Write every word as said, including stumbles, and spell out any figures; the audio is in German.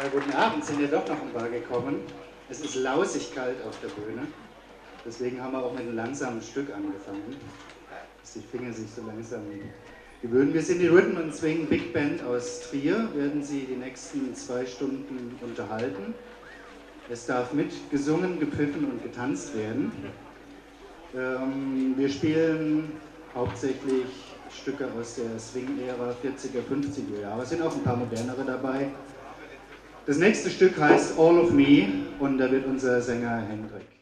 Ja, guten Abend, sind wir doch noch ein paar gekommen. Es ist lausig kalt auf der Bühne, deswegen haben wir auch mit einem langsamen Stück angefangen, dass die Finger sich so langsam gewöhnen. Wir sind die Rhythm and Swing Big Band aus Trier, werden Sie die nächsten zwei Stunden unterhalten. Es darf mitgesungen, gepfiffen und getanzt werden. Ähm, wir spielen hauptsächlich Stücke aus der Swing-Ära, vierziger, fünfziger Jahre. Es sind auch ein paar modernere dabei. Das nächste Stück heißt All of Me und da wird unser Sänger Hendrik